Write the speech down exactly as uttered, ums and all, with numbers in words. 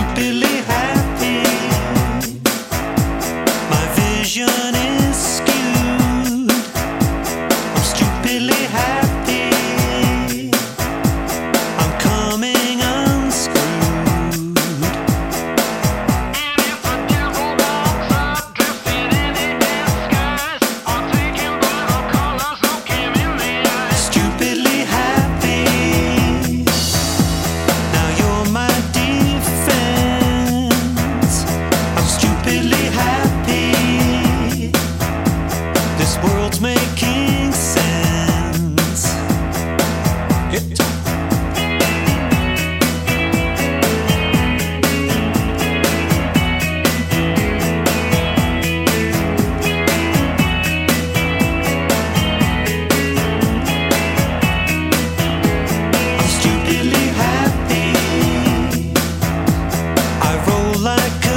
stupidly happy. My vision is skewed. I'm stupidly happy. I'm coming unscrewed. And if the devil walks up, drifting in a disguise, I'll take him by the colors, look him in the eyes. Stupidly happy. Now you're my defense. I'm stupidly happy. This world's making sense. Hit. I'm stupidly happy. I roll like